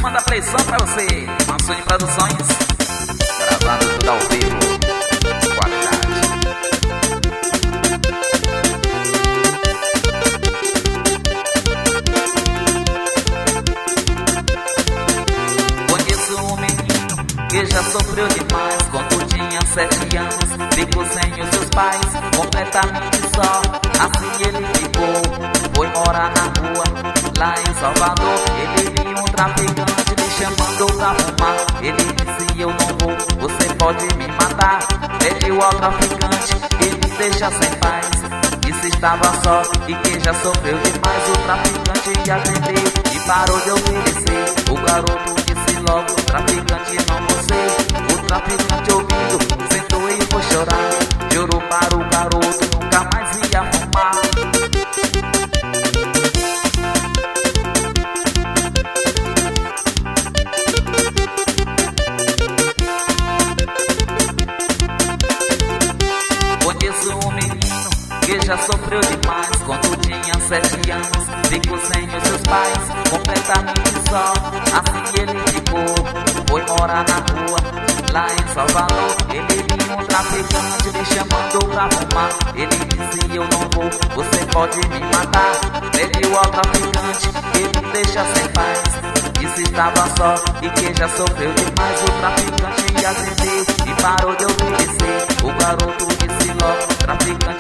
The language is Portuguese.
manda playção pra você. Mansoni Produções, gravando tudo ao vivo, qualidade. Conheço um menino que já sofreu demais. Quando tinha 7 anos, ficou sem os seus pais, completamente só. Assim ele ficou, foi morar na rua, lá em Salvador. Ele viu um traficante me chamando pra fumar. Ele disse: eu não vou, você pode me matar. Pediu ao traficante que me deixa sem paz, disse estava só e que já sofreu demais. O traficante atendeu e parou de obedecer. O garoto disse logo: traficante não você. O traficante ouvindo sentou e foi chorar. Jurou para o garoto nunca mais ia fumar. Conheço um menino que já sofreu demais. Quando tinha 7 anos, ficou sem os seus pais, completamente só. Assim ele ficou, foi morar na rua, lá em Salvador. Ele viu um traficante me chamando pra fumar. Ele disse: eu não vou, você pode me matar. Pediu ao traficante que me deixa sem paz, disse estava só e que já sofreu demais. O traficante atendeu e parou de obedecer. O garoto disse logo: traficante